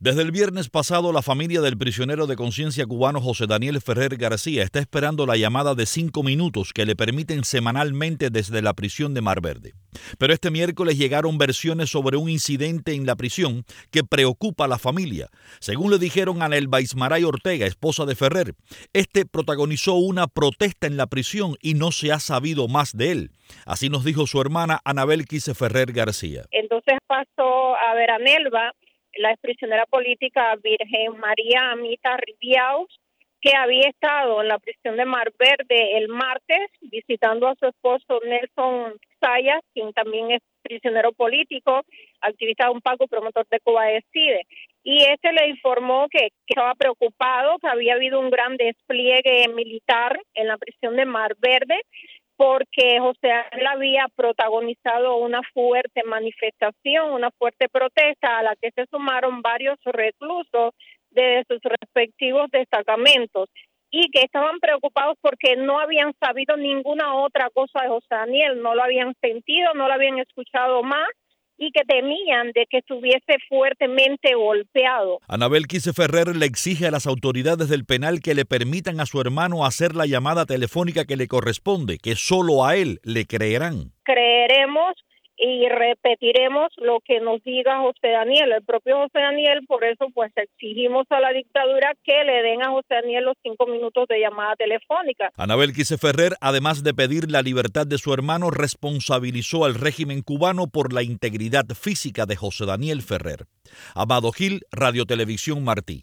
Desde el viernes pasado, la familia del prisionero de conciencia cubano José Daniel Ferrer García está esperando la llamada de 5 minutos que le permiten semanalmente desde la prisión de Mar Verde. Pero este miércoles llegaron versiones sobre un incidente en la prisión que preocupa a la familia. Según le dijeron a Nelva Ismaray Ortega, esposa de Ferrer, este protagonizó una protesta en la prisión y no se ha sabido más de él. Así nos dijo su hermana Anabel Quise Ferrer García. Entonces pasó a ver a Nelva, la exprisionera política Virgen María Amita Ribiaus, que había estado en la prisión de Mar Verde el martes visitando a su esposo Nelson Sayas, quien también es prisionero político, activista de UNPACU, promotor de Cuba Decide. Y le informó que estaba preocupado, que había habido un gran despliegue militar en la prisión de Mar Verde, porque José Daniel había protagonizado una fuerte manifestación, una fuerte protesta a la que se sumaron varios reclusos de sus respectivos destacamentos y que estaban preocupados porque no habían sabido ninguna otra cosa de José Daniel, no lo habían sentido, no lo habían escuchado más y que temían de que estuviese fuertemente golpeado. Anabel Quise Ferrer le exige a las autoridades del penal que le permitan a su hermano hacer la llamada telefónica que le corresponde, que solo a él le creerán. Creeremos y repetiremos lo que nos diga José Daniel, el propio José Daniel. Por eso pues exigimos a la dictadura que le den a José Daniel los 5 minutos de llamada telefónica. Anabel Quise Ferrer, además de pedir la libertad de su hermano, responsabilizó al régimen cubano por la integridad física de José Daniel Ferrer. Amado Gil, Radio Televisión Martí.